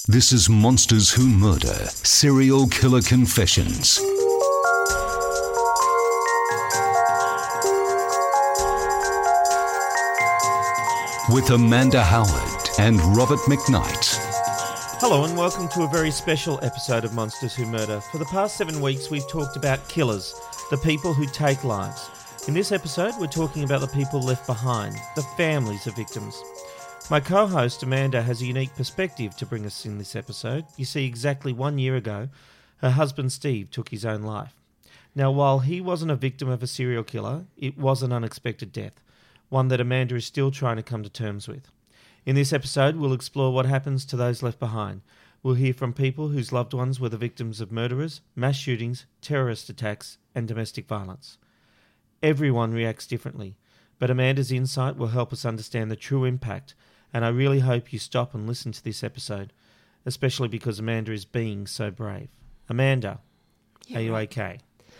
This is Monsters Who Murder, Serial Killer Confessions. With Amanda Howard and Robert McKnight. Hello and welcome to a very special episode of Monsters Who Murder. For the past 7 weeks we've talked about killers, the people who take lives. In this episode we're talking about the people left behind, the families of victims. My co-host Amanda has a unique perspective to bring us in this episode. You see, exactly 1 year ago, her husband Steve took his own life. Now, while he wasn't a victim of a serial killer, it was an unexpected death, one that Amanda is still trying to come to terms with. In this episode, we'll explore what happens to those left behind. We'll hear from people whose loved ones were the victims of murderers, mass shootings, terrorist attacks, and domestic violence. Everyone reacts differently, but Amanda's insight will help us understand the true impact, and I really hope you stop and listen to this episode, especially because Amanda is being so brave. Amanda, are you okay?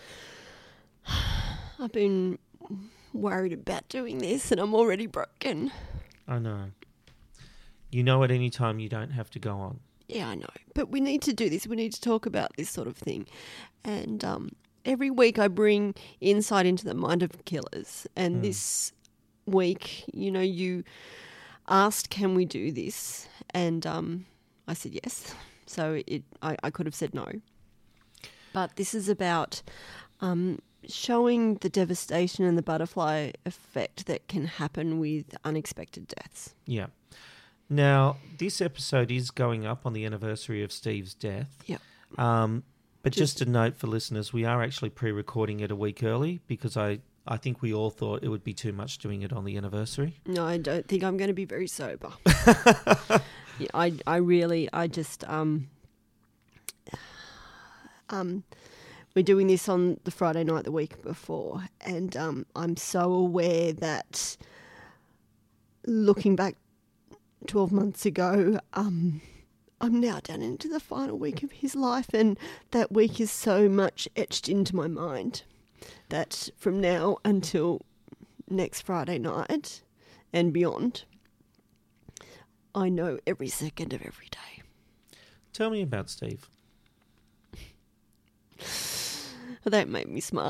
I've been worried about doing this and I'm already broken. I know. You know at any time you don't have to go on. Yeah, I know. But we need to do this. We need to talk about this sort of thing. And every week I bring insight into the mind of killers. And this week, you asked, can we do this? And I said yes. So I could have said no. But this is about showing the devastation and the butterfly effect that can happen with unexpected deaths. Yeah. Now, this episode is going up on the anniversary of Steve's death. Yeah. But just a note for listeners, we are actually pre-recording it a week early because I think we all thought it would be too much doing it on the anniversary. No, I don't think I'm going to be very sober. Yeah, we're doing this on the Friday night the week before, and I'm so aware that looking back 12 months ago, I'm now down into the final week of his life, and that week is so much etched into my mind that from now until next Friday night and beyond, I know every second of every day. Tell me about Steve. Well, that made me smile.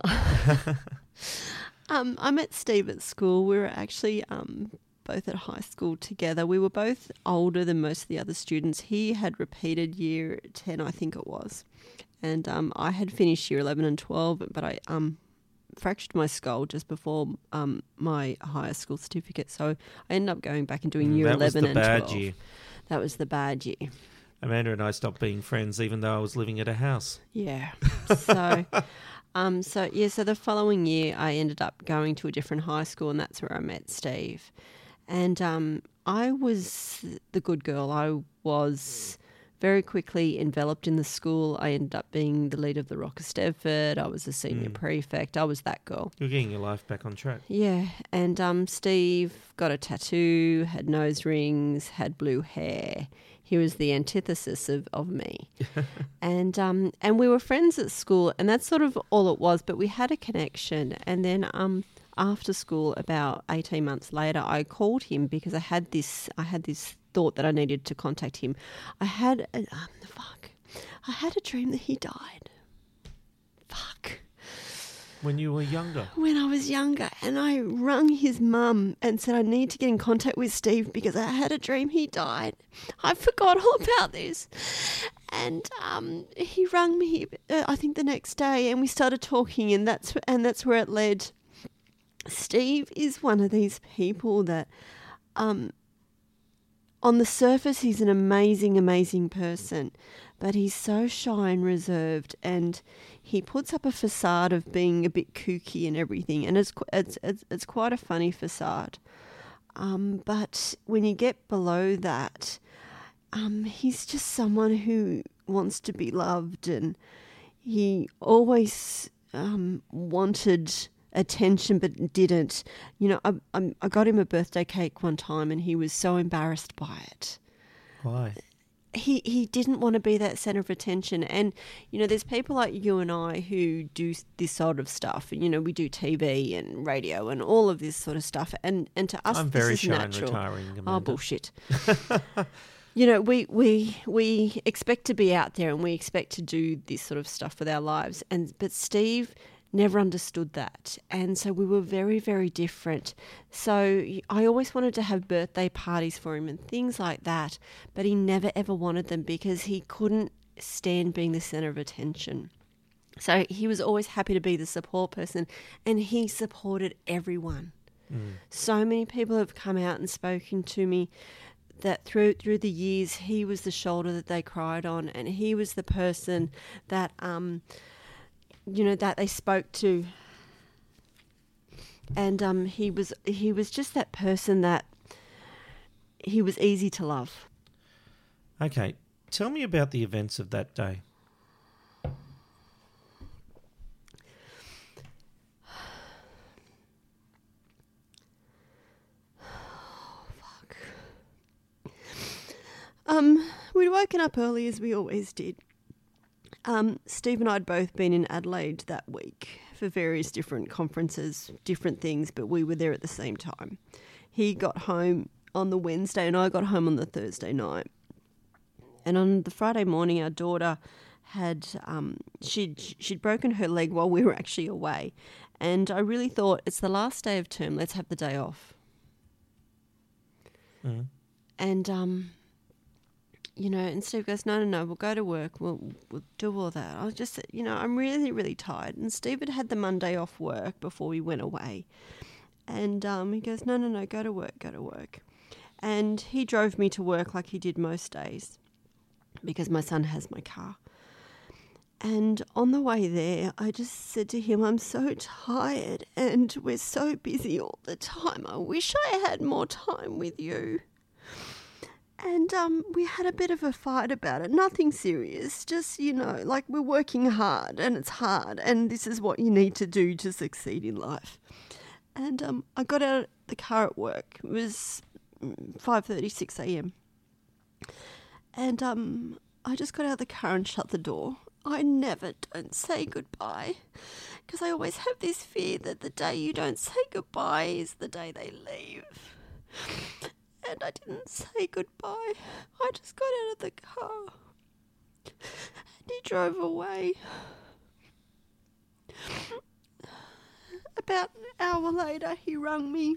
I met Steve at school. We were actually both at high school together. We were both older than most of the other students. He had repeated year 10, I think it was. And I had finished year 11 and 12, but I fractured my skull just before my higher school certificate. So I ended up going back and doing year 11 and 12. That was the bad year. That was the bad year. Amanda and I stopped being friends even though I was living at a house. Yeah. So, so the following year I ended up going to a different high school, and that's where I met Steve. And I was the good girl. I was very quickly enveloped in the school. I ended up being the leader of the Rock of Stedford. I was a senior prefect. I was that girl. You're getting your life back on track. Yeah. And Steve got a tattoo, had nose rings, had blue hair. He was the antithesis of me. And we were friends at school, and that's sort of all it was, but we had a connection. And then after school, about 18 months later, I called him because I had this thought that I needed to contact him. I had a dream that he died. Fuck. When you were younger? When I was younger, and I rang his mum and said I need to get in contact with Steve because I had a dream he died. I forgot all about this. And he rang me, I think the next day, and we started talking, and that's where it led. Steve is one of these people that on the surface he's an amazing, amazing person, but he's so shy and reserved, and he puts up a facade of being a bit kooky and everything, and it's quite a funny facade. But when you get below that, he's just someone who wants to be loved, and he always wanted attention but didn't. I got him a birthday cake one time and he was so embarrassed by it. Why? He didn't want to be that centre of attention. And, there's people like you and I who do this sort of stuff. We do TV and radio and all of this sort of stuff. And to us, I'm very this is shy natural. and retiring, Amanda. Oh, bullshit. You know, we expect to be out there and we expect to do this sort of stuff with our lives, but Steve never understood that, and so we were very, very different. So I always wanted to have birthday parties for him and things like that, but he never ever wanted them because he couldn't stand being the center of attention. So he was always happy to be the support person, and he supported everyone. So many people have come out and spoken to me that through the years he was the shoulder that they cried on, and he was the person that that they spoke to, and he was just that person that he was easy to love. Okay, tell me about the events of that day. We'd woken up early as we always did. Steve and I had both been in Adelaide that week for various different conferences, different things, but we were there at the same time. He got home on the Wednesday and I got home on the Thursday night. And on the Friday morning, our daughter had she'd broken her leg while we were actually away. And I really thought, it's the last day of term, let's have the day off. Mm. And and Steve goes, no, we'll go to work. We'll do all that. I was just, I'm really, really tired. And Steve had the Monday off work before we went away. And he goes, no, go to work. And he drove me to work like he did most days because my son has my car. And on the way there, I just said to him, I'm so tired and we're so busy all the time. I wish I had more time with you. And we had a bit of a fight about it. Nothing serious. Just, like we're working hard and it's hard and this is what you need to do to succeed in life. And I got out of the car at work. It was 5:30, 6 a.m. And I just got out of the car and shut the door. I never don't say goodbye because I always have this fear that the day you don't say goodbye is the day they leave. And I didn't say goodbye. I just got out of the car. And he drove away. About an hour later, he rang me.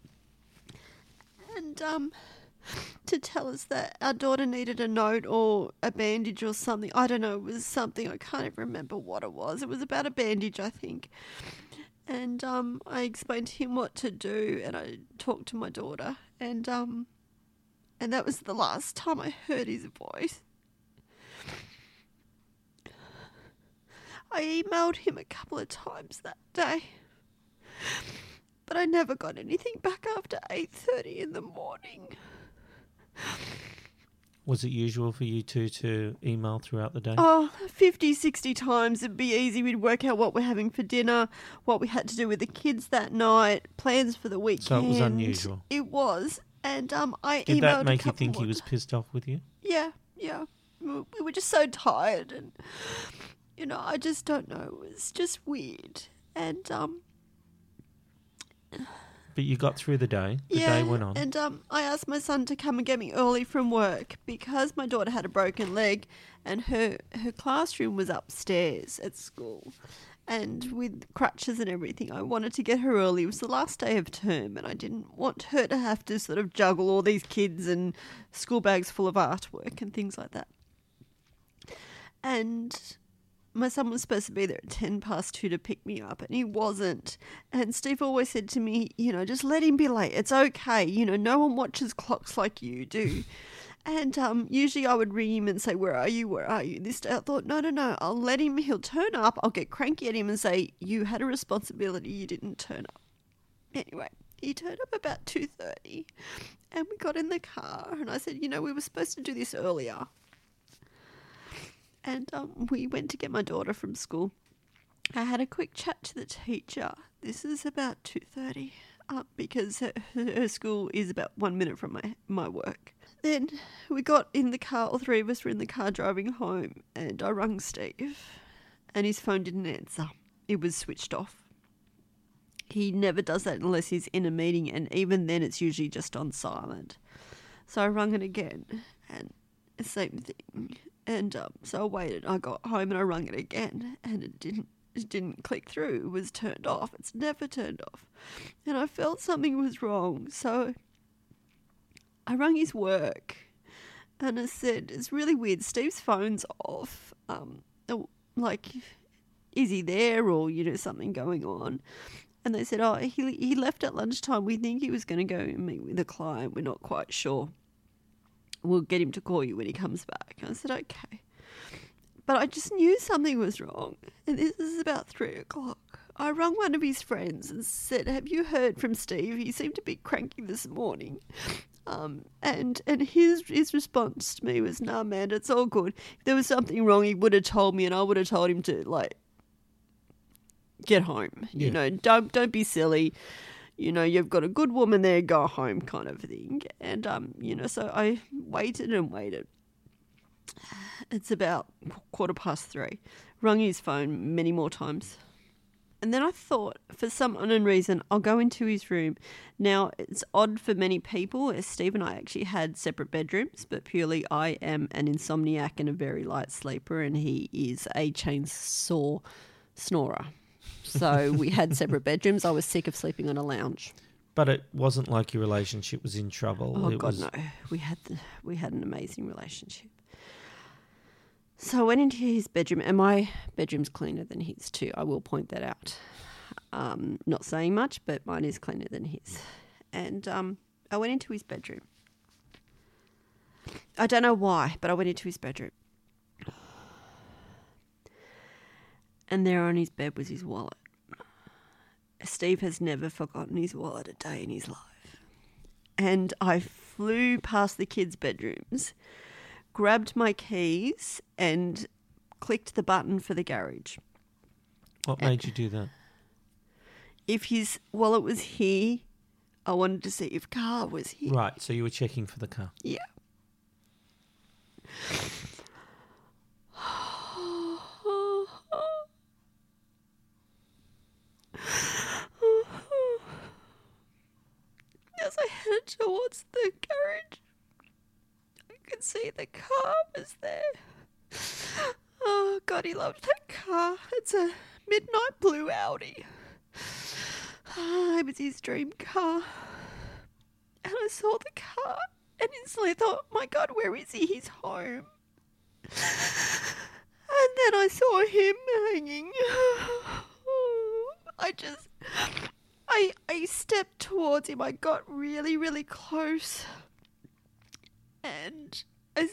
And to tell us that our daughter needed a note or a bandage or something. I don't know. It was something. I can't even remember what it was. It was about a bandage, I think. And I explained to him what to do, and I talked to my daughter, and that was the last time I heard his voice. I emailed him a couple of times that day, but I never got anything back after 8:30 in the morning. Was it usual for you two to email throughout the day? 50, 60 times. It'd be easy. We'd work out what we're having for dinner, what we had to do with the kids that night, plans for the weekend. So it was unusual. It was. And I Did emailed that make you a couple think he more was pissed off with you? Yeah. We were just so tired and, I just don't know. It was just weird. And, But you got through the day. The day went on. And I asked my son to come and get me early from work because my daughter had a broken leg and her classroom was upstairs at school. And with crutches and everything, I wanted to get her early. It was the last day of term and I didn't want her to have to sort of juggle all these kids and school bags full of artwork and things like that. And my son was supposed to be there at 2:10 to pick me up, and he wasn't. And Steve always said to me, just let him be late. It's okay. No one watches clocks like you do. And usually I would ring him and say, where are you? Where are you? This day I thought, no, I'll let him. He'll turn up. I'll get cranky at him and say, you had a responsibility. You didn't turn up. Anyway, he turned up about 2:30 and we got in the car and I said, we were supposed to do this earlier. And we went to get my daughter from school. I had a quick chat to the teacher. This is about 2:30 because her school is about 1 minute from my work. Then we got in the car, all three of us were in the car driving home, and I rang Steve and his phone didn't answer. It was switched off. He never does that unless he's in a meeting, and even then it's usually just on silent. So I rung it again, and the same thing. And so I waited. I got home and I rung it again, and it didn't click through. It was turned off. It's never turned off. And I felt something was wrong. So I rung his work, and I said, it's really weird. Steve's phone's off. Like, is he there, or, something going on? And they said, he left at lunchtime. We think he was going to go and meet with a client. We're not quite sure. We'll get him to call you when he comes back. I said, okay. But I just knew something was wrong. And this is about 3:00. I rang one of his friends and said, have you heard from Steve? He seemed to be cranky this morning. And his response to me was, nah, man, it's all good. If there was something wrong, he would have told me, and I would have told him to, get home. Yeah. Don't be silly. You've got a good woman there, go home, kind of thing. And, so I waited and waited. It's about 3:15. Rung his phone many more times. And then I thought, for some unknown reason, I'll go into his room. Now, it's odd for many people, as Steve and I actually had separate bedrooms, but purely I am an insomniac and a very light sleeper, and he is a chainsaw snorer. So we had separate bedrooms. I was sick of sleeping on a lounge. But it wasn't like your relationship was in trouble. Oh, God, no. We had an amazing relationship. So I went into his bedroom, and my bedroom's cleaner than his too. I will point that out. Not saying much, but mine is cleaner than his. And I went into his bedroom. I don't know why, but I went into his bedroom. And there on his bed was his wallet. Steve has never forgotten his wallet a day in his life. And I flew past the kids' bedrooms, grabbed my keys and clicked the button for the garage. What made you do that? If his wallet was here, I wanted to see if car was here. Right, so you were checking for the car. Yeah. As I headed towards the garage, I could see the car was there. Oh, God, he loved that car. It's a midnight blue Audi. It was his dream car. And I saw the car and instantly thought, my God, where is he? He's home. And then I saw him hanging. I stepped towards him. I got really, really close. And I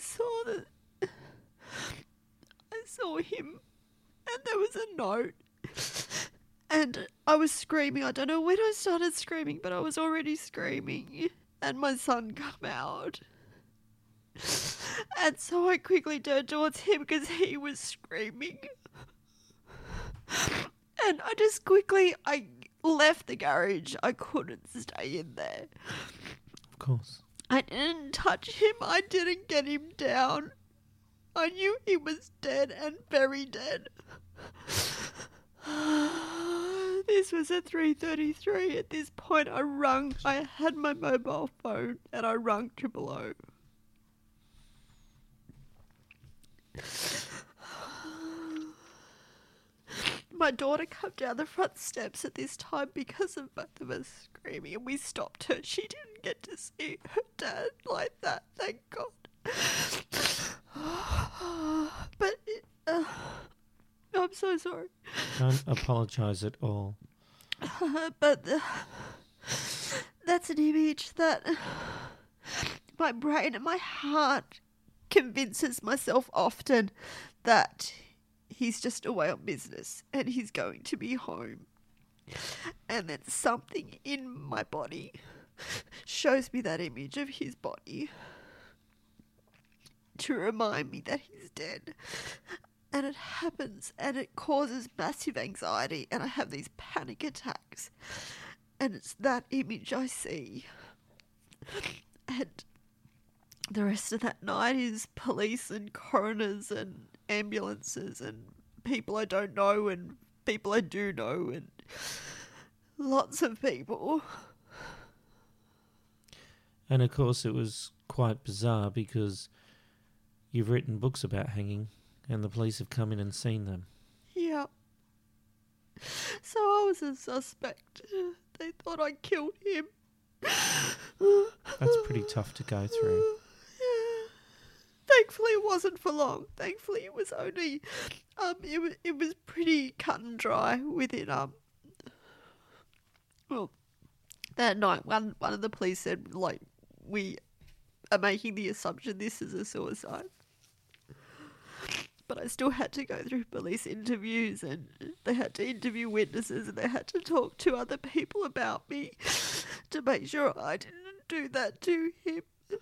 saw him. And there was a note. And I was screaming. I don't know when I started screaming, but I was already screaming. And my son come out. And so I quickly turned towards him because he was screaming. And I left the garage. I couldn't stay in there. Of course. I didn't touch him. I didn't get him down. I knew he was dead and very dead. This was at 3:33. At this point, I had my mobile phone and I rung 000. My daughter came down the front steps at this time because of both of us screaming, and we stopped her. She didn't get to see her dad like that, thank God. But I'm so sorry. Don't apologise at all. But that's an image that my brain and my heart convinces myself often that he's just away on business and he's going to be home. And then something in my body shows me that image of his body to remind me that he's dead. And it happens and it causes massive anxiety and I have these panic attacks. And it's that image I see. And the rest of that night is police and coroners and ambulances and people I don't know and people I do know and lots of people. And of course it was quite bizarre because you've written books about hanging and the police have come in and seen them. Yeah. So I was a suspect. They thought I killed him. That's pretty tough to go through. Yeah. Thankfully it wasn't for long. Thankfully it was only, it was pretty cut and dry within, well, that night one of the police said, like, we are making the assumption this is a suicide. But I still had to go through police interviews, and they had to interview witnesses, and they had to talk to other people about me to make sure I didn't do that to him.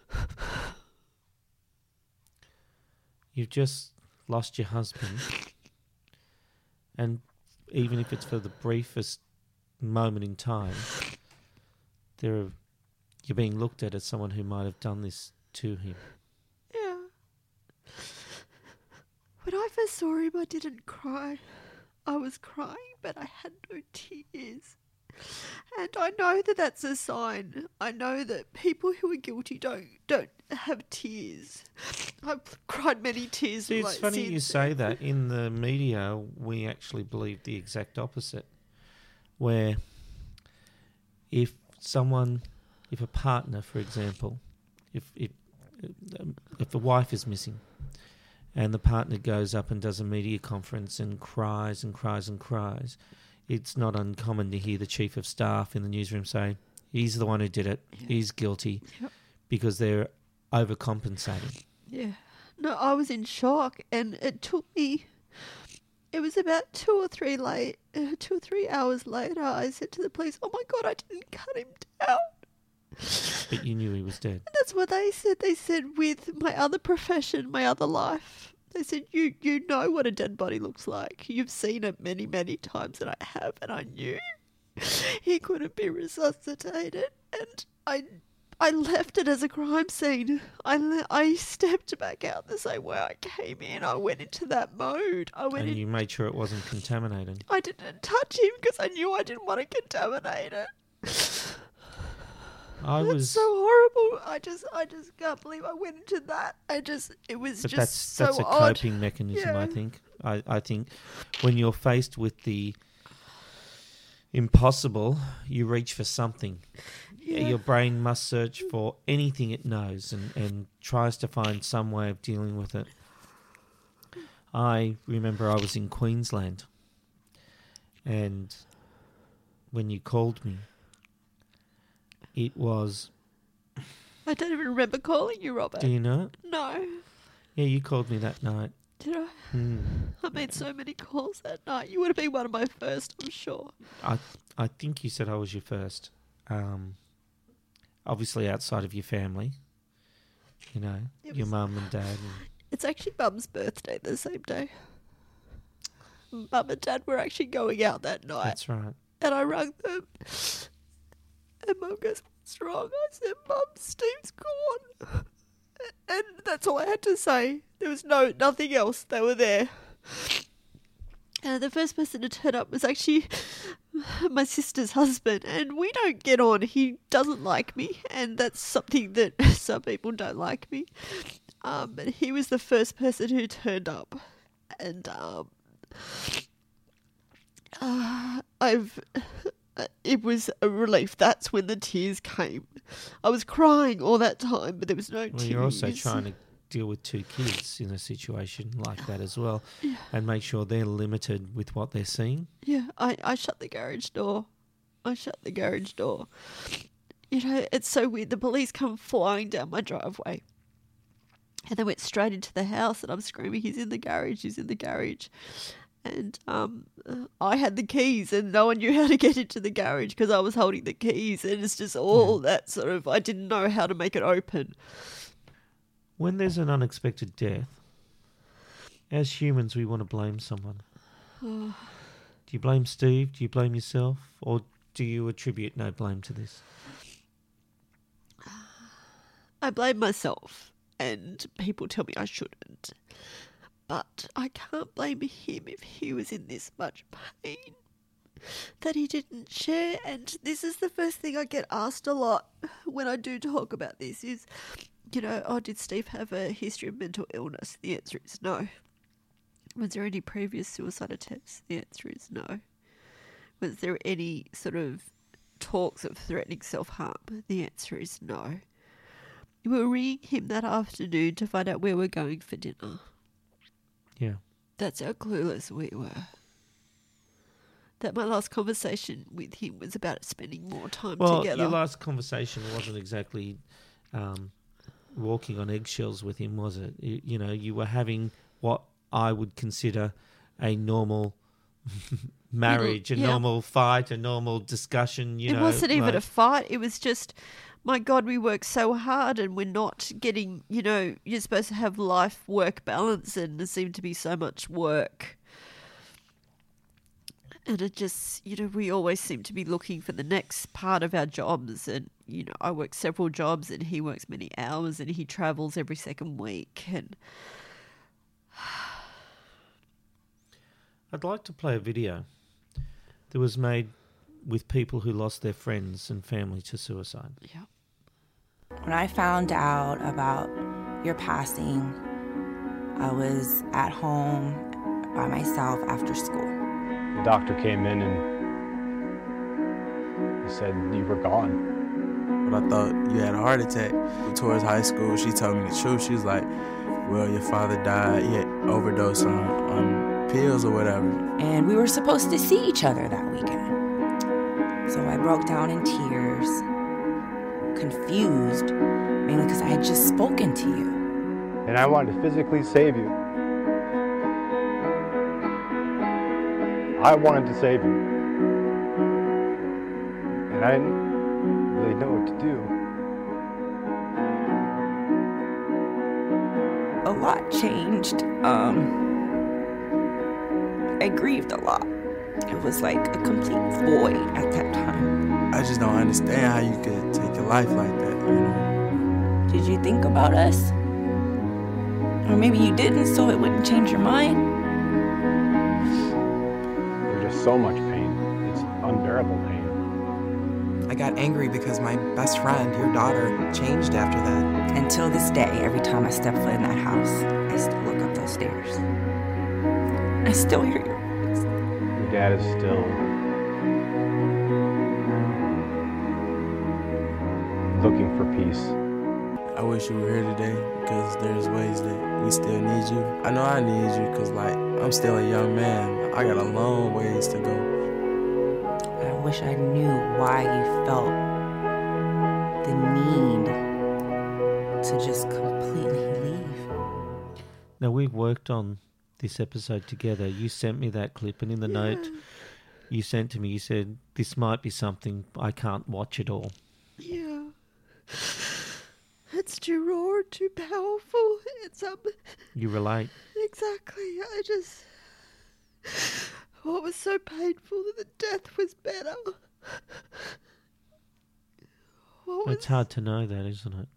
You've just lost your husband, and even if it's for the briefest moment in time, you're being looked at as someone who might have done this to him. Yeah. When I first saw him, I didn't cry. I was crying, but I had no tears. And I know that that's a sign. I know that people who are guilty don't have tears. I've cried many tears. See, it's funny you say that. In the media, we actually believe the exact opposite. Where if a partner, for example, if the wife is missing and the partner goes up and does a media conference and cries and cries and cries, it's not uncommon to hear the chief of staff in the newsroom say, he's the one who did it, he's guilty, because they're overcompensating. Yeah. No, I was in shock, and it took me, it was about 2 or 3 hours later, I said to the police, oh my God, I didn't cut him down. But you knew he was dead. And that's what they said. They said, with my other profession, my other life, they said, you know what a dead body looks like. You've seen it many, many times, and I have, and I knew he couldn't be resuscitated. And I left it as a crime scene. I stepped back out the same way I came in. I went into that mode. And you made sure it wasn't contaminated. I didn't touch him because I knew I didn't want to contaminate it. That's so horrible. I just can't believe I went into that. It was but just that's so a odd. coping mechanism, I think. I think when you're faced with the impossible, you reach for something. Yeah. Your brain must search for anything it knows and tries to find some way of dealing with it. I remember I was in Queensland, and when you called me, it was... I don't even remember calling you, Robert. Do you know it? No. Yeah, you called me that night. Did I? I made so many calls that night. You would have been one of my first, I'm sure. I think you said I was your first. Obviously outside of your family. You know, your mum and dad. It's actually Mum's birthday the same day. Mum and Dad were actually going out that night. That's right. And I rang them. And Mum goes, what's wrong? I said, Mum, Steve's gone. And that's all I had to say. There was nothing else. They were there. The first person to turn up was actually my sister's husband. And we don't get on. He doesn't like me. And that's something that some people don't like me. But he was the first person who turned up. And it was a relief. That's when the tears came. I was crying all that time, but there was no tears. Well, you're also trying to deal with 2 kids in a situation like that as well, and make sure they're limited with what they're seeing. Yeah, I shut the garage door. You know, it's so weird. The police come flying down my driveway, and they went straight into the house, and I'm screaming, he's in the garage. And I had the keys, and no one knew how to get into the garage because I was holding the keys, and it's just all that sort of, I didn't know how to make it open. When there's an unexpected death, as humans, we want to blame someone. Do you blame Steve? Do you blame yourself? Or do you attribute no blame to this? I blame myself, and people tell me I shouldn't. But I can't blame him if he was in this much pain. that he didn't share. And this is the first thing I get asked a lot when I do talk about this is, did Steve have a history of mental illness? The answer is no. Was there any previous suicide attempts? The answer is no. Was there any sort of talks of threatening self-harm? The answer is no. We were ringing him that afternoon to find out where we're going for dinner. Yeah. That's how clueless we were. That my last conversation with him was about spending more time together. Well, your last conversation wasn't exactly walking on eggshells with him, was it? You were having what I would consider a normal marriage, normal fight, a normal discussion. It wasn't even a fight. It was just, my God, we work so hard and we're not getting, you're supposed to have life-work balance and there seemed to be so much work. And it just, we always seem to be looking for the next part of our jobs. And, I work several jobs and he works many hours and he travels every second week. And I'd like to play a video that was made with people who lost their friends and family to suicide. Yeah. When I found out about your passing, I was at home by myself after school. The doctor came in and he said you were gone. But I thought you had a heart attack. Towards high school, she told me the truth. She was like, well, your father died. He had overdosed on pills or whatever. And we were supposed to see each other that weekend. So I broke down in tears, confused, mainly because I had just spoken to you. And I wanted to physically save you. I wanted to save you. And I didn't really know what to do. A lot changed. I grieved a lot. It was like a complete void at that time. I just don't understand how you could take your life like that, Did you think about us? Or maybe you didn't, so it wouldn't change your mind? There's just so much pain. It's unbearable pain. I got angry because my best friend, your daughter, changed after that. Until this day, every time I step foot in that house, I still look up those stairs. I still hear your voice. Your dad is still looking for peace. I wish you were here today because there's ways that we still need you. I know I need you because, I'm still a young man. I got a long ways to go. I wish I knew why you felt the need to just completely leave. Now, we've worked on this episode together. You sent me that clip, and in the note you sent to me, you said, this might be something I can't watch it all. Yeah. It's too raw, too powerful. It's You relate. Exactly. What was so painful that the death was better. It's hard to know that, isn't it?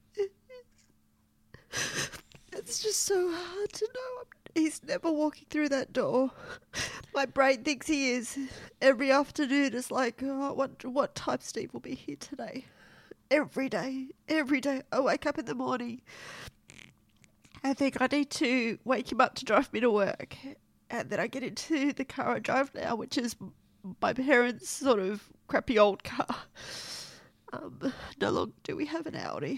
It's just so hard to know. He's never walking through that door. My brain thinks he is. Every afternoon it's like, what time Steve will be here today? Every day. I wake up in the morning. I think I need to wake him up to drive me to work. And then I get into the car I drive now, which is my parents' sort of crappy old car. No longer do we have an Audi.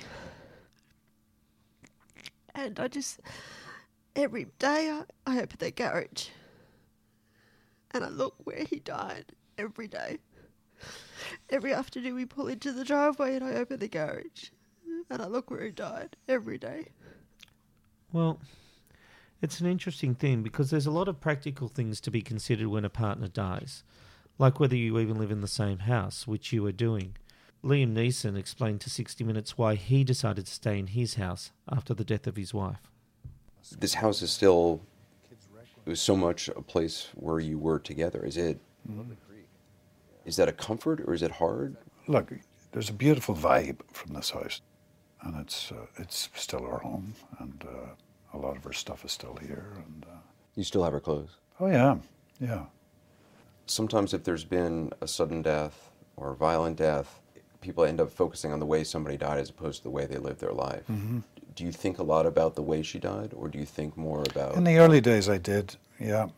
And every day I open their garage. And I look where he died every day. Every afternoon we pull into the driveway and I open the garage. And I look where he died every day. Well, it's an interesting thing because there's a lot of practical things to be considered when a partner dies, like whether you even live in the same house, which you are doing. Liam Neeson explained to 60 Minutes why he decided to stay in his house after the death of his wife. This house is still, it was so much a place where you were together. Is that a comfort or is it hard? Look, there's a beautiful vibe from this house, and it's still our home, and a lot of our stuff is still here. And you still have our clothes? Oh yeah. sometimes if there's been a sudden death or a violent death, people end up focusing on the way somebody died as opposed to the way they lived their life. Mm-hmm. Do you think a lot about the way she died, or do you think more about... In the early days I did, yeah.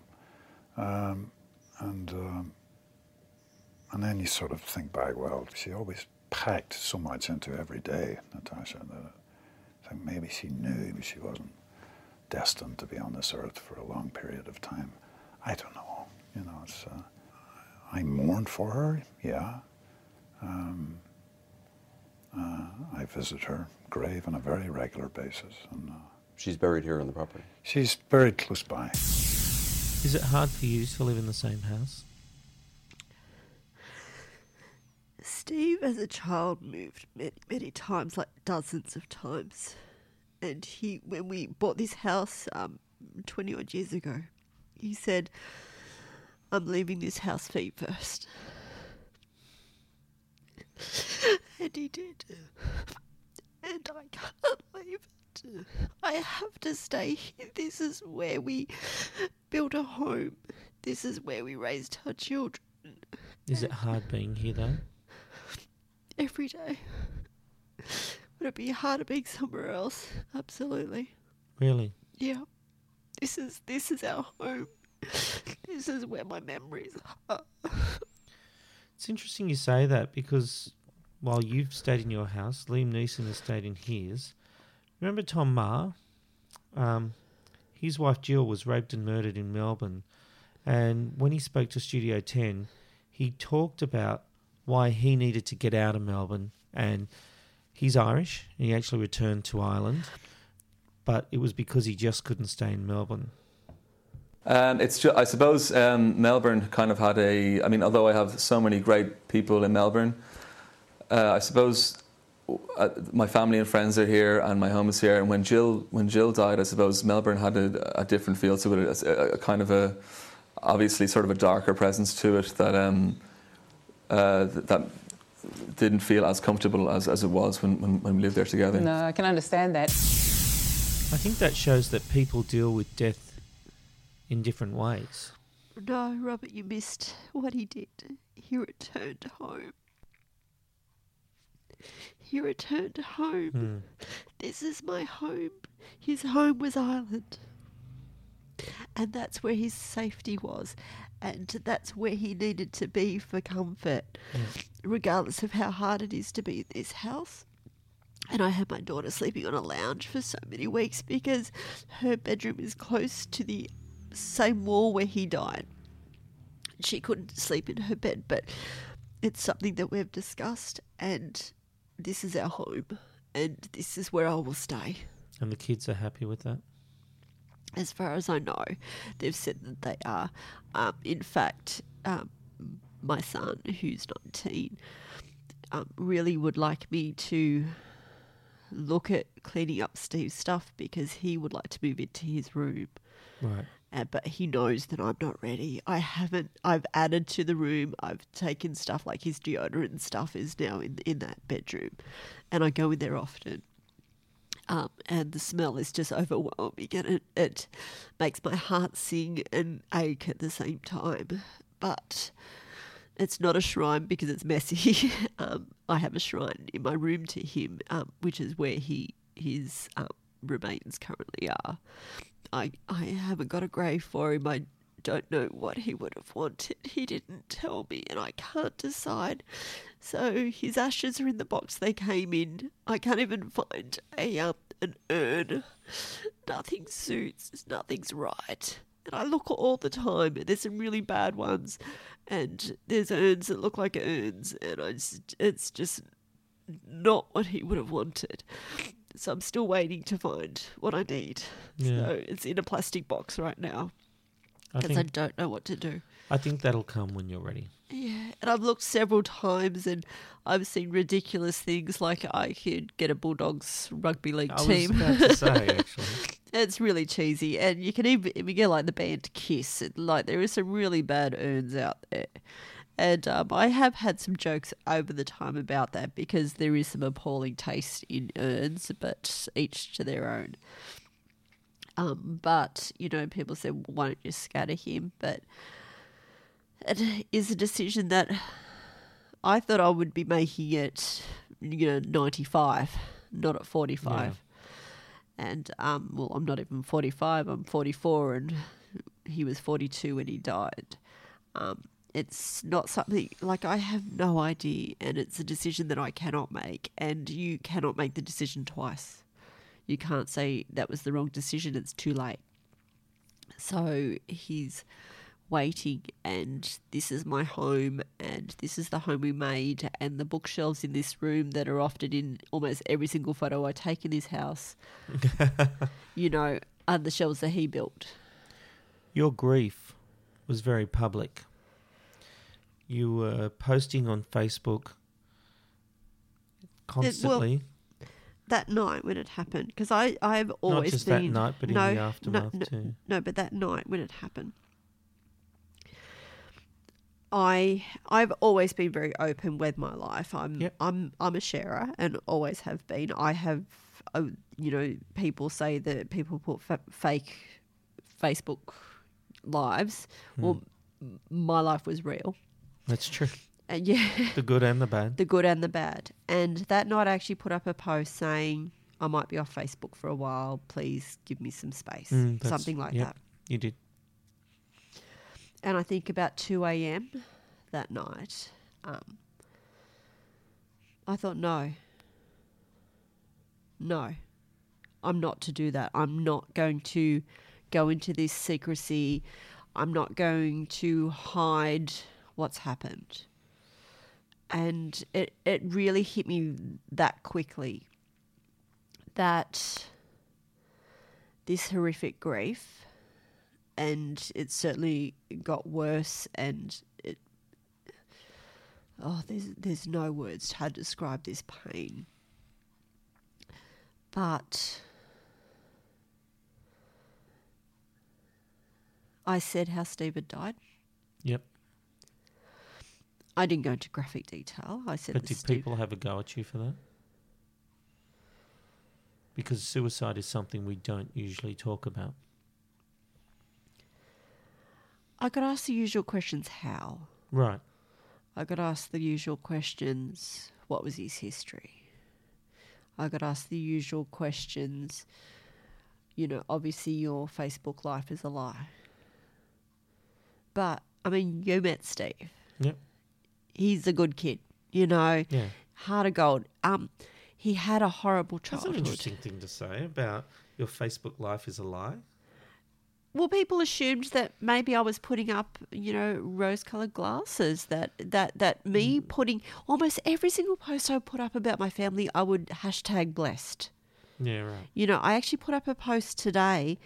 And then you sort of think back, well, she always packed so much into every day, Natasha, that I think maybe she knew she wasn't destined to be on this earth for a long period of time. I don't know. You know, it's, I mourned for her, yeah. I visit her grave on a very regular basis. And she's buried here on the property? She's buried close by. Is it hard for you to live in the same house? Steve, as a child, moved many, many times, like dozens of times. And when we bought this house 20-odd years ago, he said, I'm leaving this house for you first. And he did. And I can't leave it. I have to stay here. This is where we built a home. This is where we raised our children. Is it hard being here, though? Every day. Would it be harder being somewhere else? Absolutely. Really? Yeah. This is our home. This is where my memories are. It's interesting you say that, because while you've stayed in your house, Liam Neeson has stayed in his. Remember Tom Marr? His wife Jill was raped and murdered in Melbourne. And when he spoke to Studio 10, he talked about why he needed to get out of Melbourne. And he's Irish, and he actually returned to Ireland. But it was because he just couldn't stay in Melbourne. It's just, I suppose Melbourne kind of had a... I mean, although I have so many great people in Melbourne, I suppose my family and friends are here and my home is here. And when Jill died, I suppose Melbourne had a different feel to it, a kind of a... obviously sort of a darker presence to it that that didn't feel as comfortable as it was when we lived there together. No, I can understand that. I think that shows that people deal with death in different ways. No, Robert, you missed what he did. He returned home. He returned home. This is my home. His home was Ireland. And that's where his safety was. And that's where he needed to be for comfort, regardless of how hard it is to be in this house. And I had my daughter sleeping on a lounge for so many weeks because her bedroom is close to the same wall where he died. She couldn't sleep in her bed, but it's something that we've discussed, and this is our home, and this is where I will stay. And the kids are happy with that? As far as I know, they've said that they are. In fact, my son, who's 19, really would like me to look at cleaning up Steve's stuff because he would like to move into his room. Right. But he knows that I'm not ready. I've added to the room. I've taken stuff like his deodorant and stuff is now in that bedroom. And I go in there often. And the smell is just overwhelming, and it makes my heart sing and ache at the same time. But it's not a shrine because it's messy. I have a shrine in my room to him, which is where his remains currently are. I haven't got a grave for him. I don't know what he would have wanted. He didn't tell me, and I can't decide. So his ashes are in the box they came in. I can't even find an urn. Nothing suits. Nothing's right. And I look all the time, and there's some really bad ones, and there's urns that look like urns, and it's just not what he would have wanted. So I'm still waiting to find what I need. Yeah. So it's in a plastic box right now because I don't know what to do. I think that'll come when you're ready. Yeah, and I've looked several times and I've seen ridiculous things like I could get a Bulldogs rugby league team. I was about to say, actually. It's really cheesy, and you can even get like the band Kiss. Like there is some really bad urns out there. And I have had some jokes over the time about that because there is some appalling taste in urns, but each to their own. But, you know, people say, well, why don't you scatter him? But it is a decision that I thought I would be making at 95, not at 45. Yeah. And well, I'm not even 45. I'm 44, and he was 42 when he died. It's not something like I have no idea, and it's a decision that I cannot make, and you cannot make the decision twice. You can't say that was the wrong decision, it's too late. So he's waiting, and this is my home, and this is the home we made, and the bookshelves in this room that are often in almost every single photo I take in this house, are the shelves that he built. Your grief was very public. You were posting on Facebook constantly. That night when it happened, because I've always not just been... that night, but in the aftermath too. No, but that night when it happened, I've always been very open with my life. I'm a sharer and always have been. I have, people say that people put fake Facebook lives. Well, my life was real. That's true. Yeah. The good and the bad. The good and the bad. And that night I actually put up a post saying, I might be off Facebook for a while. Please give me some space. Something like that. You did. And I think about 2 a.m. that night, I thought, no, I'm not to do that. I'm not going to go into this secrecy. I'm not going to hide what's happened. And it really hit me that quickly that this horrific grief, and it certainly got worse, and there's no words how to describe this pain. But I said how Steve had died. Yep. I didn't go into graphic detail. I said, but did people have a go at you for that? Because suicide is something we don't usually talk about. I got asked the usual questions, how? Right. I got asked the usual questions, what was his history? I got asked the usual questions, obviously your Facebook life is a lie. But, you met Steve. Yep. He's a good kid, heart of gold. He had a horrible childhood. That's an interesting thing to say about your Facebook life is a lie. Well, people assumed that maybe I was putting up, rose-coloured glasses, that me putting almost every single post I put up about my family, I would hashtag blessed. Yeah, right. I actually put up a post today,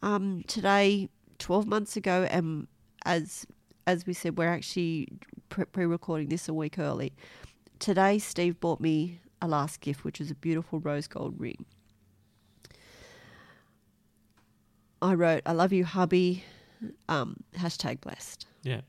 12 months ago, and as we said, we're actually pre-recording this a week early. Today, Steve bought me a last gift, which is a beautiful rose gold ring. I wrote, I love you, hubby, hashtag blessed. Yeah.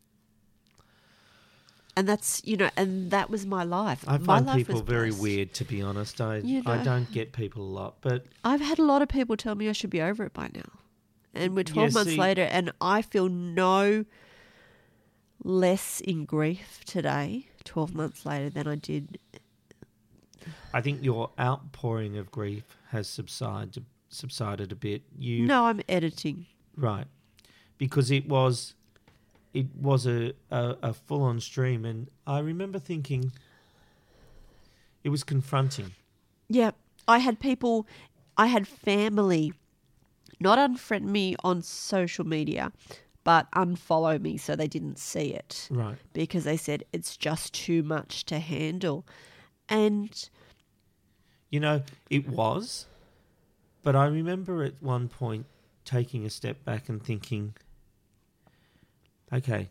And that's, and that was my life. I my find life people was very blessed. weird, to be honest. I don't get people a lot, but... I've had a lot of people tell me I should be over it by now. And we're 12 months later, and I feel no less in grief today, 12 months later, than I did. I think your outpouring of grief has subsided a bit. No, I'm editing. Right. Because it was a full-on stream, and I remember thinking it was confronting. Yeah. I had family not unfriend me on social media, but unfollow me so they didn't see it. Right. Because they said it's just too much to handle. And... it was, but I remember at one point taking a step back and thinking, okay,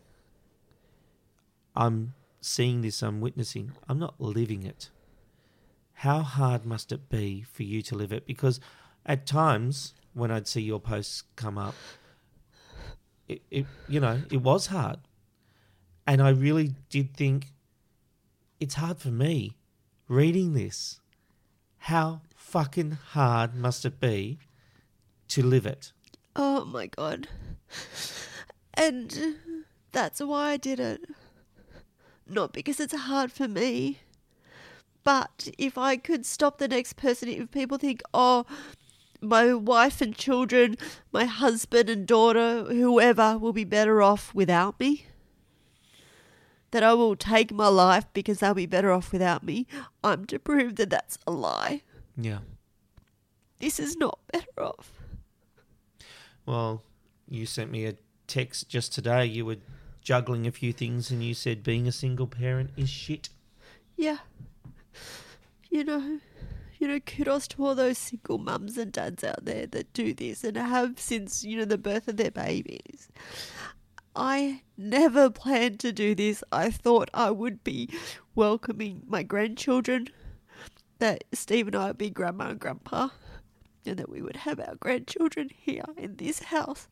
I'm seeing this, I'm witnessing, I'm not living it. How hard must it be for you to live it? Because at times when I'd see your posts come up, it was hard. And I really did think, it's hard for me reading this. How fucking hard must it be to live it? Oh, my God. And That's why I did it. Not because it's hard for me, but if I could stop the next person, if people think, oh, my wife and children, my husband and daughter, whoever will be better off without me, that I will take my life because they'll be better off without me, I'm to prove that that's a lie. Yeah. This is not better off. Well, you sent me a text just today. You were juggling a few things and you said being a single parent is shit. Yeah. You know, kudos to all those single mums and dads out there that do this and have since, the birth of their babies. I never planned to do this. I thought I would be welcoming my grandchildren, that Steve and I would be grandma and grandpa, and that we would have our grandchildren here in this house.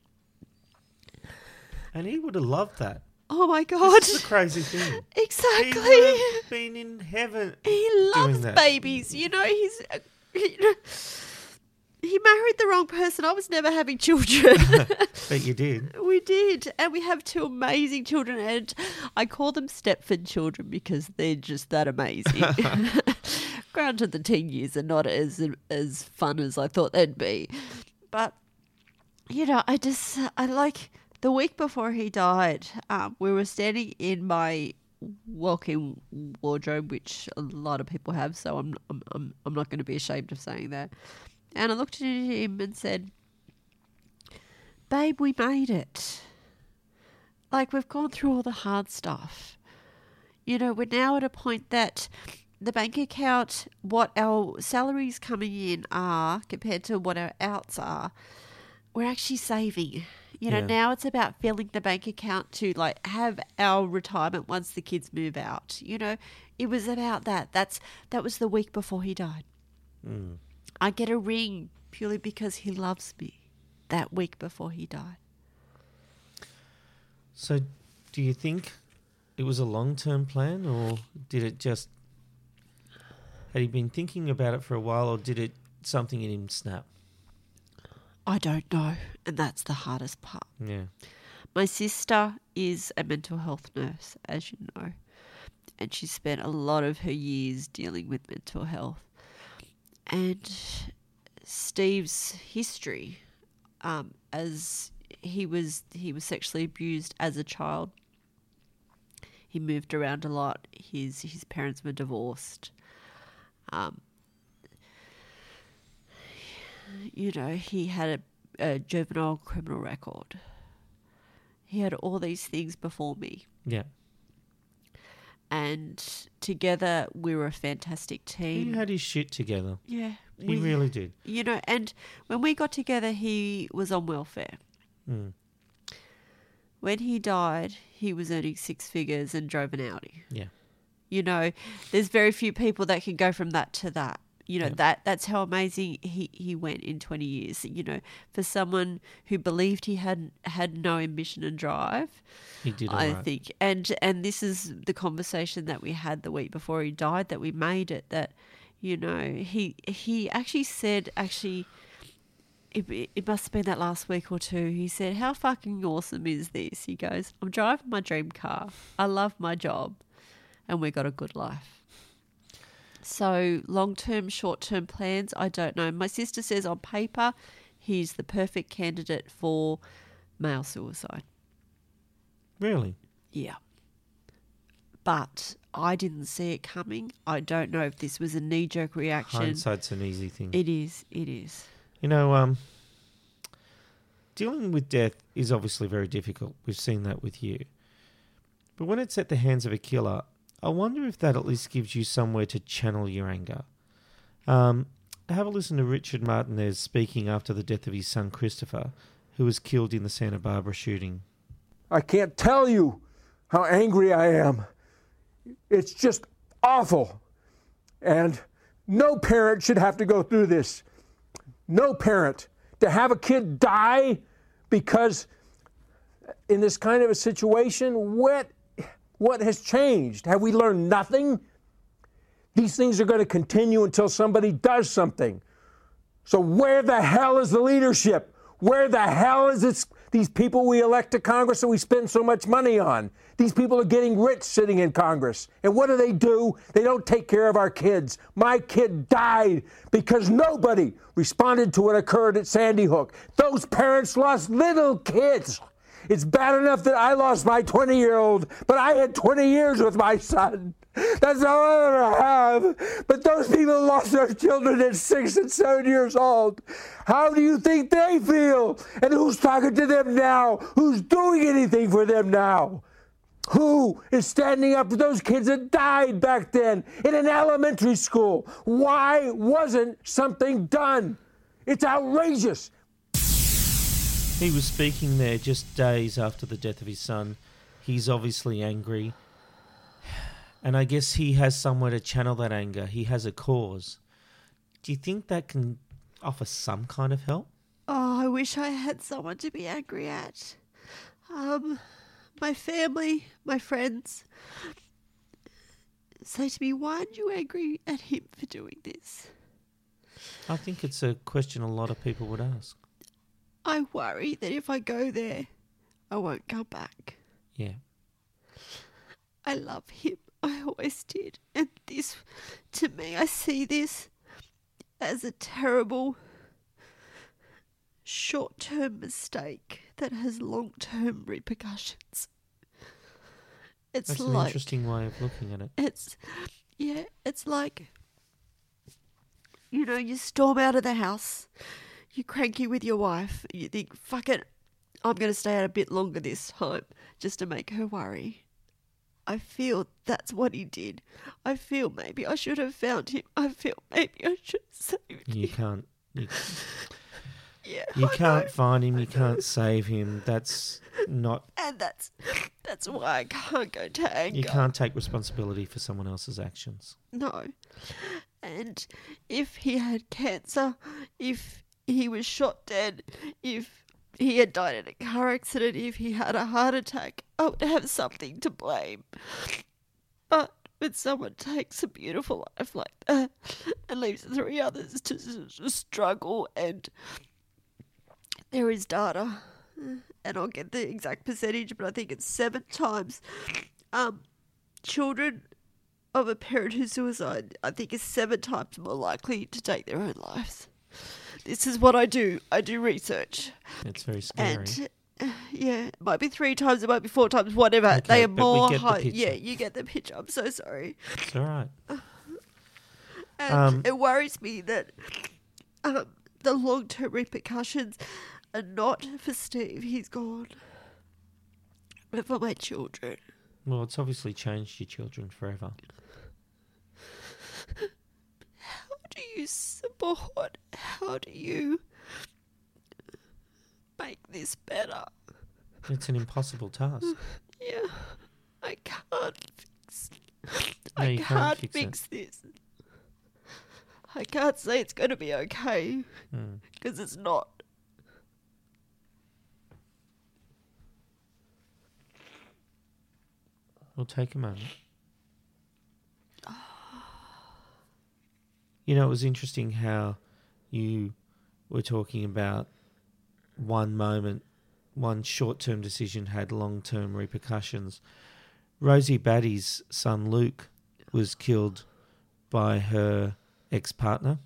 And he would have loved that. Oh my God. This is the crazy thing. Exactly. He would have been in heaven. He loves babies. He married the wrong person. I was never having children. But you did. We did. And we have 2 amazing children. And I call them Stepford children because they're just that amazing. Granted, the teen years are not as fun as I thought they'd be. But, I like... The week before he died, we were standing in my walk-in wardrobe, which a lot of people have, so I'm not going to be ashamed of saying that. And I looked at him and said, "Babe, we made it. Like, we've gone through all the hard stuff. We're now at a point that the bank account, what our salaries coming in are compared to what our outs are, we're actually saving." Now it's about filling the bank account to have our retirement once the kids move out. It was about that. That was the week before he died. Mm. I get a ring purely because he loves me that week before he died. So do you think it was a long-term plan, or did it just... Had he been thinking about it for a while, or did something in him snap? I don't know, and that's the hardest part. Yeah. My sister is a mental health nurse, as you know, and she spent a lot of her years dealing with mental health. And Steve's history, as he was sexually abused as a child. He moved around a lot. His parents were divorced. He had a juvenile criminal record. He had all these things before me. Yeah. And together we were a fantastic team. He had his shit together. Yeah. He really did. And when we got together, he was on welfare. Mm. When he died, he was earning 6 figures and drove an Audi. Yeah. There's very few people that can go from that to that. That's how amazing he went in 20 years. For someone who believed he had no ambition and drive, he did all I right. think. And this is the conversation that we had the week before he died, that we made it, that, he actually said, it must have been that last week or two, he said, "How fucking awesome is this?" He goes, "I'm driving my dream car. I love my job. And we got a good life." So long-term, short-term plans, I don't know. My sister says on paper he's the perfect candidate for male suicide. Really? Yeah. But I didn't see it coming. I don't know if this was a knee-jerk reaction. Hindsight's an easy thing. It is. Dealing with death is obviously very difficult. We've seen that with you. But when it's at the hands of a killer, I wonder if that at least gives you somewhere to channel your anger. Have a listen to Richard Martinez speaking after the death of his son Christopher, who was killed in the Santa Barbara shooting. I can't tell you how angry I am. It's just awful. And no parent should have to go through this. No parent. To have a kid die because in this kind of a situation, what has changed? Have we learned nothing? These things are going to continue until somebody does something. So where the hell is the leadership? Where the hell is These people we elect to Congress and we spend so much money on. These people are getting rich sitting in Congress. And what do? They don't take care of our kids. My kid died because nobody responded to what occurred at Sandy Hook. Those parents lost little kids. It's bad enough that I lost my 20-year-old, but I had 20 years with my son. That's all I ever have. But those people lost their children at 6 and 7 years old. How do you think they feel? And who's talking to them now? Who's doing anything for them now? Who is standing up for those kids that died back then in an elementary school? Why wasn't something done? It's outrageous. He was speaking there just days after the death of his son. He's obviously angry. And I guess he has somewhere to channel that anger. He has a cause. Do you think that can offer some kind of help? Oh, I wish I had someone to be angry at. My family, my friends say to me, why aren't you angry at him for doing this? I think it's a question a lot of people would ask. I worry that if I go there, I won't come back. Yeah. I love him. I always did. And this, to me, I see this as a terrible short-term mistake that has long-term repercussions. It's That's like, an interesting way of looking at it. It's like, you storm out of the house, you're cranky with your wife, you think, fuck it, I'm going to stay out a bit longer this time just to make her worry. I feel that's what he did. I feel maybe I should have found him. I feel maybe I should have saved him. You can't. Yeah, you I can't know. find him. You can't save him. That's not. And that's why I can't go to anger. You can't take responsibility for someone else's actions. No. And if he had cancer, if he was shot dead, if he had died in a car accident, if he had a heart attack, I would have something to blame. But when someone takes a beautiful life like that and leaves 3 others to struggle, and there is data, and I'll get the exact percentage, but I think it's 7 times children of a parent who's suicide, I think, is 7 times more likely to take their own lives. This is what I do. I do research. It's very scary. And it might be 3 times, it might be 4 times, whatever. Okay, they are but we more get the high. picture. Yeah, you get the picture. I'm so sorry. It's all right. And it worries me that the long-term repercussions are not for Steve. He's gone. But for my children. Well, it's obviously changed your children forever. How do you support? How do you make this better? It's an impossible task. Yeah, I can't fix. No, I you can't fix fix this. I can't say it's going to be okay because it's not. We'll take a moment. You know, it was interesting how you were talking about one moment, one short-term decision had long-term repercussions. Rosie Batty's son Luke was killed by her ex-partner.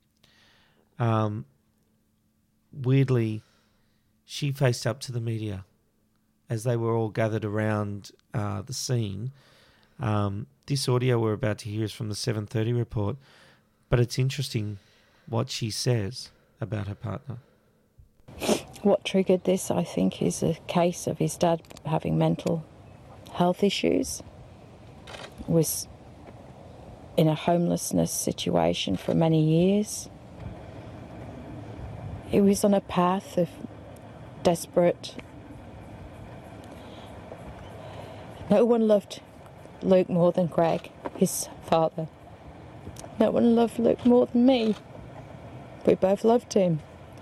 Weirdly, she faced up to the media as they were all gathered around the scene. This audio we're about to hear is from the 7:30 report, but it's interesting what she says about her partner. What triggered this, I think, is a case of his dad having mental health issues. Was in a homelessness situation for many years. He was on a path of desperate. No one loved Luke more than Greg, his father. No one loved Luke more than me. We both loved him.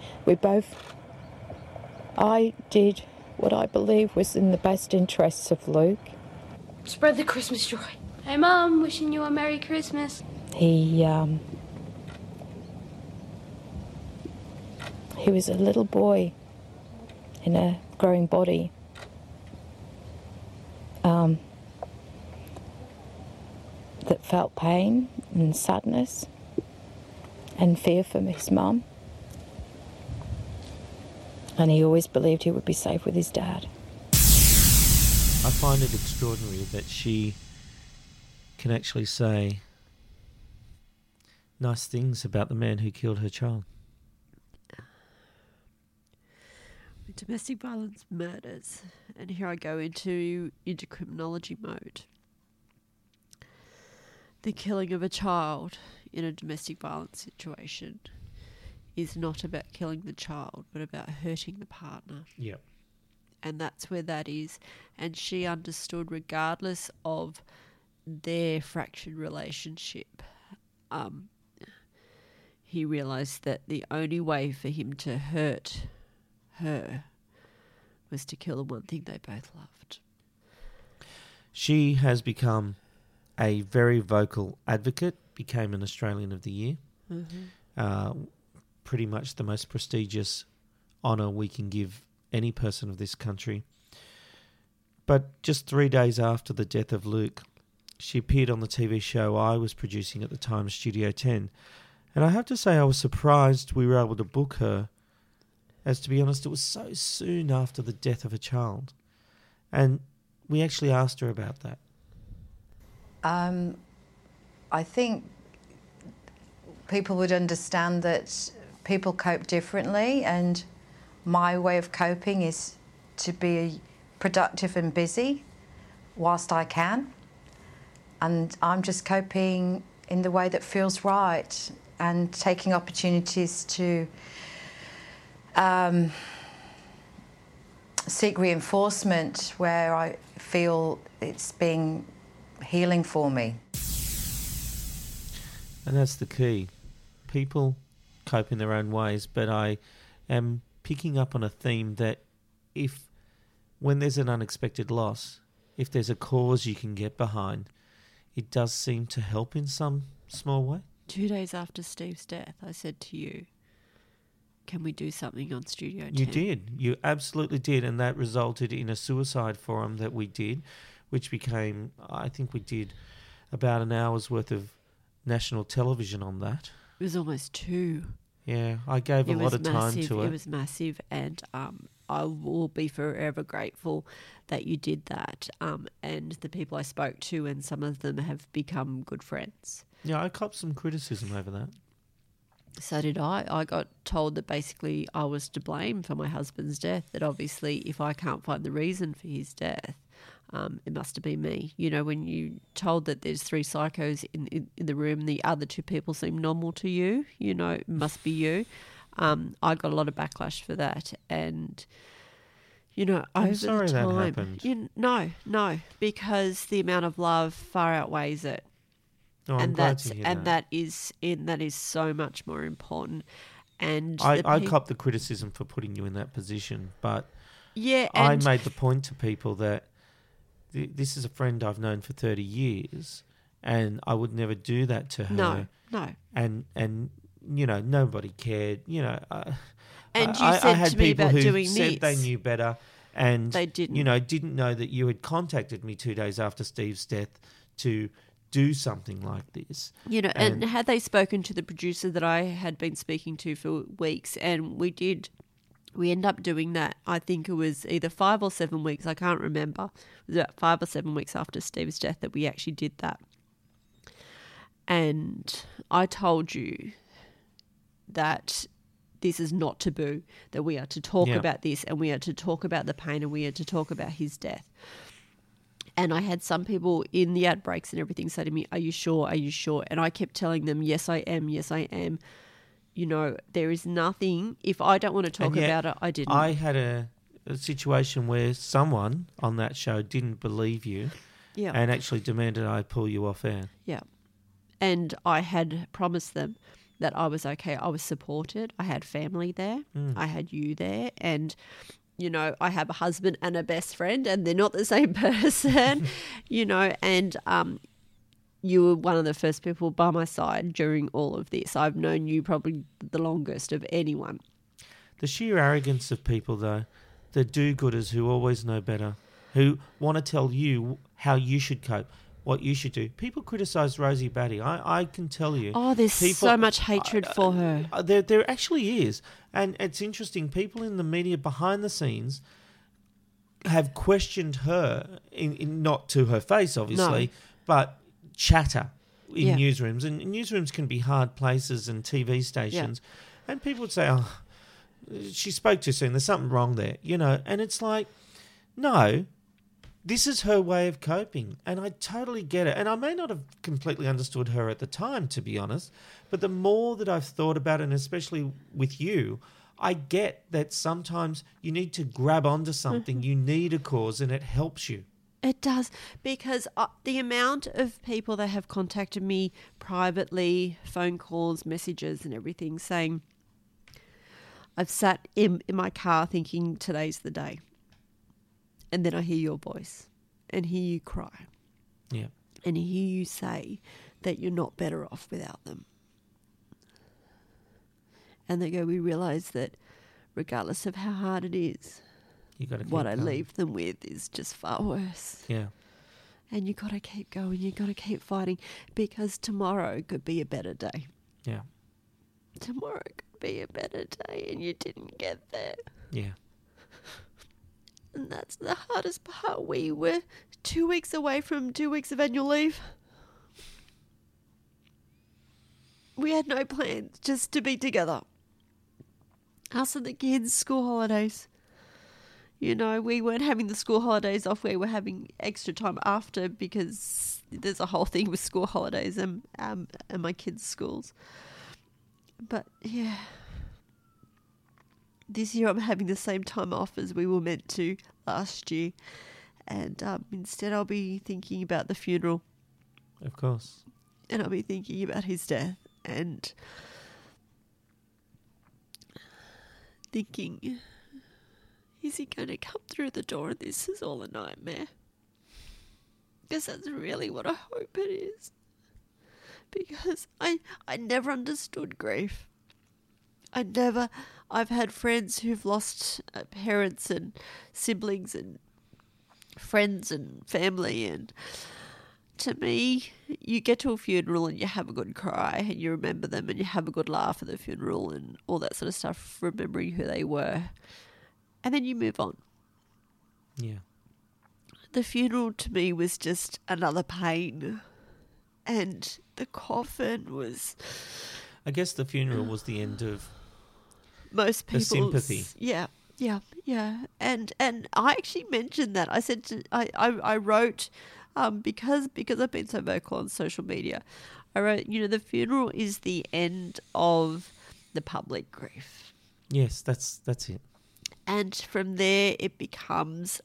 I did what I believe was in the best interests of Luke. Spread the Christmas joy. Hey, Mum, wishing you a Merry Christmas. He was a little boy in a growing body. That felt pain and sadness and fear for his mum. And he always believed he would be safe with his dad. I find it extraordinary that she can actually say nice things about the man who killed her child. Domestic violence murders, and here I go into criminology mode. The killing of a child in a domestic violence situation is not about killing the child, but about hurting the partner. Yep. And that's where that is. And she understood, regardless of their fractured relationship, he realised that the only way for him to hurt her was to kill the one thing they both loved. She has become a very vocal advocate, became an Australian of the Year. Mm-hmm. Pretty much the most prestigious honour we can give any person of this country. But just 3 days after the death of Luke, she appeared on the TV show I was producing at the time, Studio 10. And I have to say I was surprised we were able to book her, as to be honest, it was so soon after the death of a child. And we actually asked her about that. I think people would understand that people cope differently, and my way of coping is to be productive and busy whilst I can. And I'm just coping in the way that feels right and taking opportunities to seek reinforcement where I feel it's being healing for me. And that's the key. People cope in their own ways, but I am picking up on a theme that when there's an unexpected loss, if there's a cause you can get behind, it does seem to help in some small way. 2 days after Steve's death, I said to you, can we do something on Studio 10? You did. You absolutely did. And that resulted in a suicide forum that we did, which became, I think we did about an hour's worth of national television on that. It was almost 2. Yeah, I gave a lot of time to it. It was massive, and I will be forever grateful that you did that, and the people I spoke to, and some of them have become good friends. Yeah, I copped some criticism over that. So did I. I got told that basically I was to blame for my husband's death, that obviously if I can't find the reason for his death, it must have been me. You know, when you told that there's 3 psychos in the room, the other 2 people seem normal to you, you know, it must be you. I got a lot of backlash for that. And, you know, I'm over sorry the time... that happened. No, because the amount of love far outweighs it. Oh, I'm glad to hear that is so much more important. And I cop the criticism for putting you in that position, but yeah, I made the point to people that this is a friend I've known for 30 years, and I would never do that to her. No. And you know, nobody cared. You know, and you I said had to me people about who doing said this. they knew better, and they didn't. You know, didn't know that you had contacted me 2 days after Steve's death to do something like this. You know, and had they spoken to the producer that I had been speaking to for weeks, and we ended up doing that. I think it was either 5 or 7 weeks, I can't remember. It was about 5 or 7 weeks after Steve's death that we actually did that. And I told you that this is not taboo, that we are to talk about this, and we are to talk about the pain, and we are to talk about his death. And I had some people in the ad breaks and everything say to me, are you sure? Are you sure? And I kept telling them, yes, I am. Yes, I am. You know, there is nothing. If I don't want to talk about it, I didn't. I had a situation where someone on that show didn't believe you and actually demanded I pull you off air. Yeah. And I had promised them that I was okay. I was supported. I had family there. I had you there. And... you know, I have a husband and a best friend, and they're not the same person, you know, and you were one of the first people by my side during all of this. I've known you probably the longest of anyone. The sheer arrogance of people, though, the do-gooders who always know better, who want to tell you how you should cope, what you should do. People criticise Rosie Batty. I can tell you. Oh, there's so much hatred for her. There actually is. And it's interesting. People in the media behind the scenes have questioned her, in not to her face, obviously, but chatter in newsrooms. And newsrooms can be hard places and TV stations. Yeah. And people would say, oh, she spoke too soon. There's something wrong there, you know. And it's like, no, this is her way of coping. And I totally get it. And I may not have completely understood her at the time, to be honest. But the more that I've thought about it, and especially with you, I get that sometimes you need to grab onto something. You need a cause and it helps you. It does, because the amount of people that have contacted me privately, phone calls, messages and everything, saying, I've sat in my car thinking today's the day. And then I hear your voice and hear you cry. Yeah. And hear you say that you're not better off without them. And they go, we realise that regardless of how hard it is, you got to what I leave them with is just far worse. Yeah. And you got to keep going. You got to keep fighting, because tomorrow could be a better day. Yeah. Tomorrow could be a better day, and you didn't get there. Yeah. And that's the hardest part. We were 2 weeks away from 2 weeks of annual leave. We had no plans, just to be together. Us and the kids, school holidays. You know, we weren't having the school holidays off. We were having extra time after, because there's a whole thing with school holidays and my kids' schools. But, yeah. This year I'm having the same time off as we were meant to last year. And instead I'll be thinking about the funeral. Of course. And I'll be thinking about his death. And thinking, is he going to come through the door and this is all a nightmare? Because that's really what I hope it is. Because I never understood grief. I've had friends who've lost parents and siblings and friends and family, and to me, you get to a funeral and you have a good cry and you remember them and you have a good laugh at the funeral and all that sort of stuff, remembering who they were. And then you move on. Yeah. The funeral to me was just another pain. And the coffin was... I guess the funeral was the end of most people's sympathy. Yeah. And I actually mentioned that. I said I wrote... because I've been so vocal on social media, I wrote, the funeral is the end of the public grief. Yes, that's it. And from there it becomes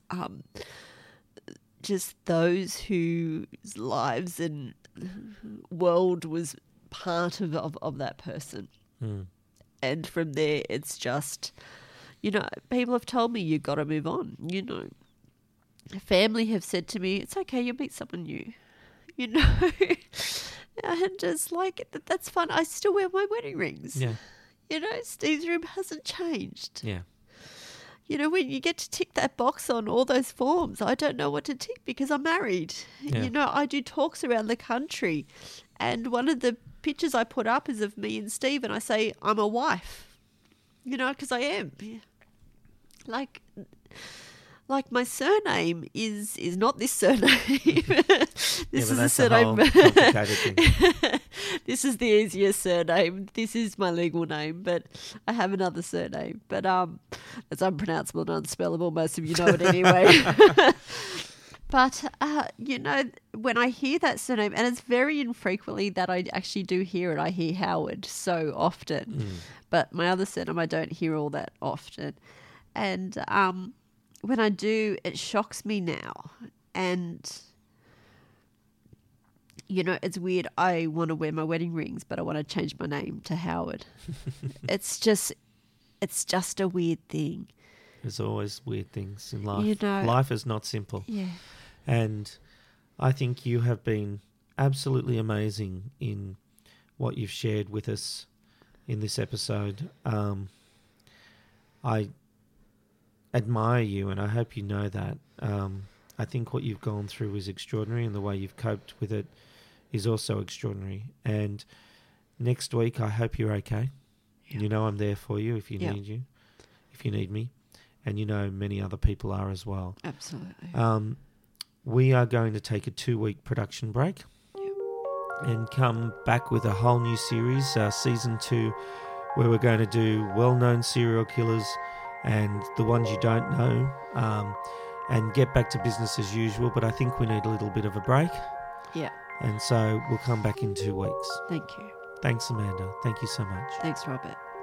just those whose lives and world was part of that person. Mm. And from there it's just, people have told me you've got to move on, Family have said to me, it's okay, you'll meet someone new, and just like, that's fun. I still wear my wedding rings. Yeah. Steve's room hasn't changed. Yeah. When you get to tick that box on all those forms, I don't know what to tick because I'm married. Yeah. I do talks around the country, and one of the pictures I put up is of me and Steve, and I say, I'm a wife, because I am. Like my surname is not this surname. This is a surname. Complicated thing. This is the easiest surname. This is my legal name, but I have another surname. But it's unpronounceable and unspellable. Most of you know it anyway. But when I hear that surname, and it's very infrequently that I actually do hear it. I hear Howard so often, but my other surname I don't hear all that often, and when I do, it shocks me now. And, it's weird. I want to wear my wedding rings, but I want to change my name to Howard. It's just a weird thing. There's always weird things in life. You know, life is not simple. Yeah. And I think you have been absolutely amazing in what you've shared with us in this episode. I admire you, and I hope you know that. I think what you've gone through is extraordinary, and the way you've coped with it is also extraordinary. And next week, I hope you're okay. Yeah. You know I'm there for you if you need me. And you know many other people are as well. Absolutely. We are going to take a 2-week production break and come back with a whole new series, season 2, where we're going to do well-known serial killers and the ones you don't know, and get back to business as usual. But I think we need a little bit of a break. Yeah. And so we'll come back in 2 weeks. Thank you. Thanks, Amanda. Thank you so much. Thanks, Robert.